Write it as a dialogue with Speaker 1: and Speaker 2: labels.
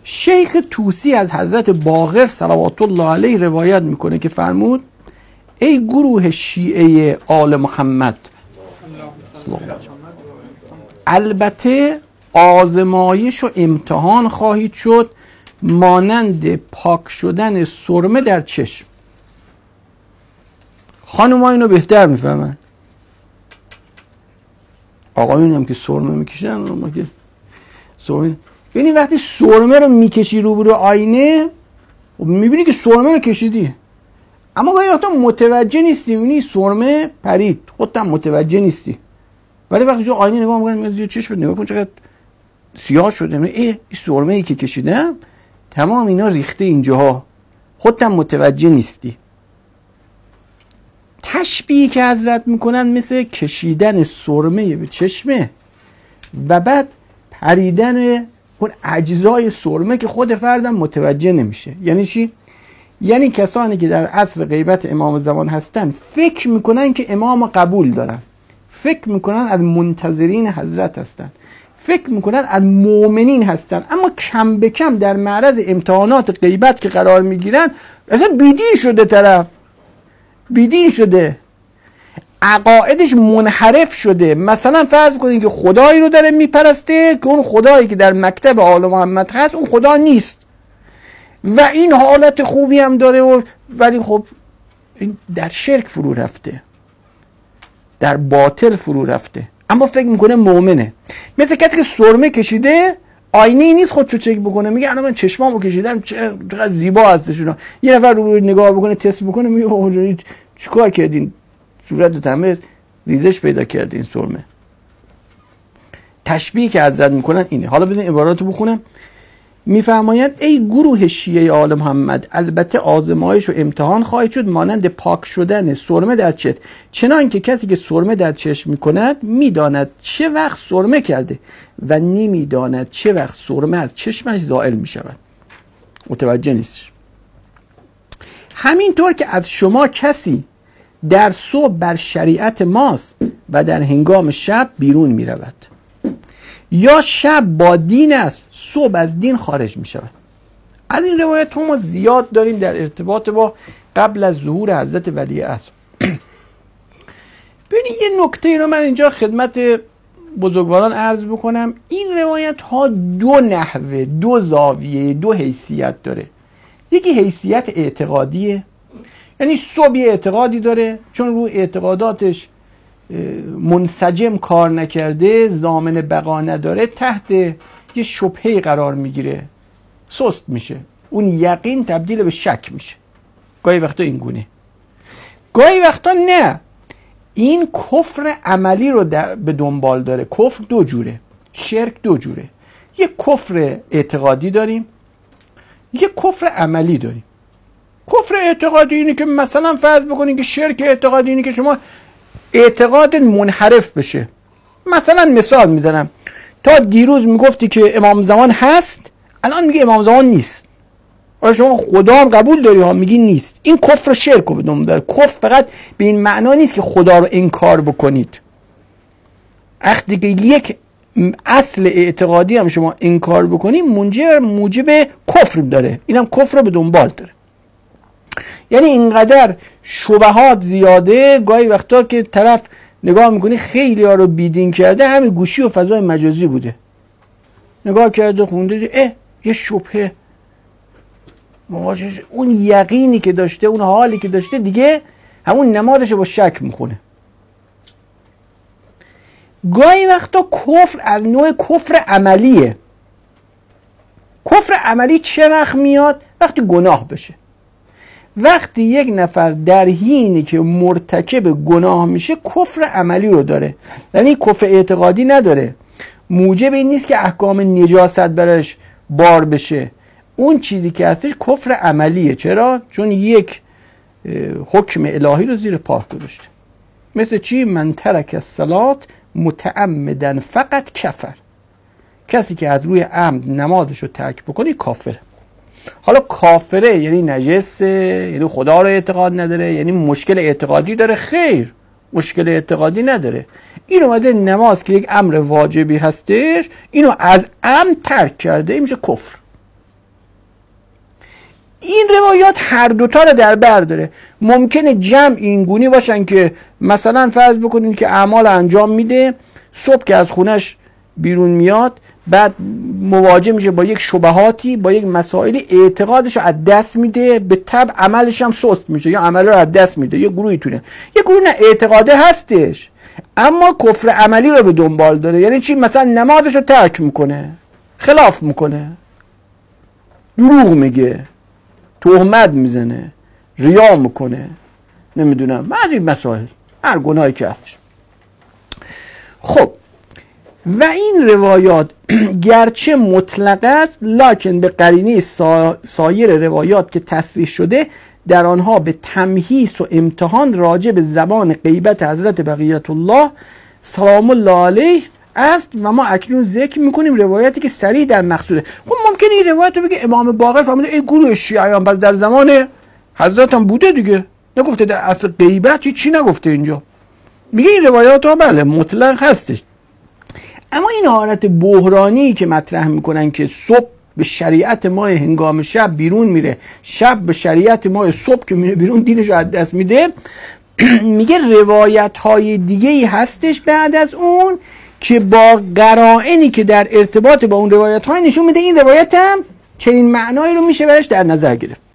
Speaker 1: شیخ طوسی از حضرت باقر صلوات الله علیه روایت میکنه که فرمود ای گروه شیعه آل محمد، البته آزمایش و امتحان خواهید شد مانند پاک شدن سرمه در چشم. خانم ها اینو بهتر میفهمن، آقایون هم که سرمه میکشن ما که سرمه، یعنی وقتی سرمه رو میکشی رو آینه میبینی که سرمه رو کشیدی، اما گاهی وقتا متوجه نیستی، میبینی سرمه پرید خودت هم متوجه نیستی، ولی وقتی جو آینه نگاه میکنی چشمت نگاه کن چقدر سیاه شده، این سرمه ای که کشیدم تمام اینا ریخته اینجاها، خودت هم متوجه نیستی. تشبیهی که حضرت میکنن مثل کشیدن سرمه به چشمه و بعد پریدن اون اجزای سرمه که خود فردم متوجه نمیشه. یعنی چی؟ یعنی کسانی که در عصر غیبت امام زمان هستن فکر میکنن که امام قبول دارن، فکر میکنن از منتظرین حضرت هستن، فکر میکنن از مؤمنین هستن، اما کم به کم در معرض امتحانات غیبت که قرار میگیرن اصلا بیدین شده، طرف بیدین شده، عقایدش منحرف شده. مثلا فرض کنید که خدایی رو داره میپرسته که اون خدایی که در مکتب آل محمد هست اون خدا نیست و این حالت خوبی هم داره ولی خب این در شرک فرو رفته، در باطل فرو رفته، اما فکر میکنه مؤمنه. مثل کسی که سرمه کشیده آینه نیست خودشو چک بکنه، میگه الان من چشمامو کشیدم چقدر زیبا هستش. یه نفر رو نگاه بکنه تست بکنه میگه چیکار کردین، صورتت همه ریزش پیدا کرده این سرمه. تشبیهی که حضرت میکنن اینه. حالا ببین عباراتو بخونم. میفرمایند ای گروه شیعه آل محمد، البته آزمایش و امتحان خواهید شد مانند پاک شدن سرمه در چشم، چنان که کسی که سرمه در چشم میکند میداند چه وقت سرمه کرده و نمیداند چه وقت سرمه از چشمش زائل میشود. متوجه نیستش. همینطور که از شما کسی در صبح بر شریعت ماست و در هنگام شب بیرون میرود، یا شب با دین است صبح از دین خارج می شود. از این روایت ما زیاد داریم در ارتباط با قبل از ظهور حضرت ولی عصر. ببینید یه نکته رو من اینجا خدمت بزرگواران عرض بکنم. این روایت ها دو نحوه، دو زاویه، دو حیثیت داره. یکی حیثیت اعتقادیه، یعنی صبح اعتقادی داره چون رو اعتقاداتش منسجم کار نکرده، ضامن بقا نداره، تحت یه شبهه قرار میگیره، سست میشه، اون یقین تبدیل به شک میشه. گاهی وقتا این گونه، گاهی وقتا نه، این کفر عملی رو به دنبال داره. کفر دو جوره، شرک دو جوره، یه کفر اعتقادی داریم، یه کفر عملی داریم. کفر اعتقادی اینه که مثلا فرض بکنید که شرک اعتقادی اینه که شما اعتقاد منحرف بشه. مثلا مثال میزنم، تا دیروز میگفتی که امام زمان هست، الان میگه امام زمان نیست. آیا شما خدا هم قبول داری ها، میگی نیست. این کفر شرک رو بدون داره. کفر فقط به این معنا نیست که خدا رو انکار بکنید. وقتی که یک اصل اعتقادی هم شما انکار بکنید موجب کفر داره، اینم کفر رو به دنبال داره. یعنی اینقدر شبهات زیاده، گاهی وقتا که طرف نگاه میکنی خیلی ها رو بیدین کرده، همین گوشی و فضای مجازی بوده، نگاه کرده خونده یه شبهه، اون یقینی که داشته، اون حالی که داشته دیگه همون نمادش با شک میخونه. گاهی وقتا کفر از نوع کفر عملیه. کفر عملی چه وقت میاد؟ وقتی گناه بشه. وقتی یک نفر در حینی که مرتکب گناه میشه کفر عملی رو داره، یعنی کفر اعتقادی نداره، موجب این نیست که احکام نجاست برش بار بشه. اون چیزی که هستش کفر عملیه. چرا؟ چون یک حکم الهی رو زیر پا گذاشته. مثل چی؟ من ترک الصلاة متعمدا فقط کفر. کسی که از روی عمد نمازش رو ترک بکنه کافره. حالا کافره یعنی نجسه، یعنی خدا رو اعتقاد نداره، یعنی مشکل اعتقادی داره؟ خیر، مشکل اعتقادی نداره. این اومده نماز که یک امر واجبی هستش اینو از عمد ترک کرده، این میشه کفر. این روایات هر دوتا رو در بر داره. ممکنه جمع اینگونی باشن که مثلا فرض بکنین که اعمال انجام میده، صبح که از خونش بیرون میاد بعد مواجه میشه با یک شبهاتی، با یک مسائلی، اعتقادش رو از دست میده، به طبع عملش هم سست میشه یا عمل رو از دست میده. یه گروهی تونه، یه گروه نه، اعتقاده هستش اما کفر عملی رو به دنبال داره. یعنی چی؟ مثلا نمازش رو ترک میکنه، خلاف میکنه، دروغ میگه، تهمت میزنه، ریا میکنه، نمیدونم بعضی مسائل، هر گناهی که هستش. خب و این روایات گرچه مطلق است لکن به قرینه سایر روایات که تصریح شده در آنها به تمحیص و امتحان راجع به زبان غیبت حضرت بقیت الله سلام الله علیه است و ما اکنون ذکر میکنیم روایتی که صریح در مقصوده. خب ممکنه این روایت رو بگه امام باقر فهمیده ای گروه شیعیان بس در زمان حضرت هم بوده دیگه، نگفته در اصل غیبت هیچی نگفته اینجا. میگه این روایات ها بله مطلق هستش، اما این حالت بحرانی که مطرح میکنن که صبح به شریعت ما هنگام شب بیرون میره، شب به شریعت ما صبح که میره بیرون دینش رو از دست میده، میگه روایت های دیگه ای هستش بعد از اون که با قرائنی که در ارتباط با اون روایت های نشون میده این روایت هم چنین معنایی رو میشه برش در نظر گرفت.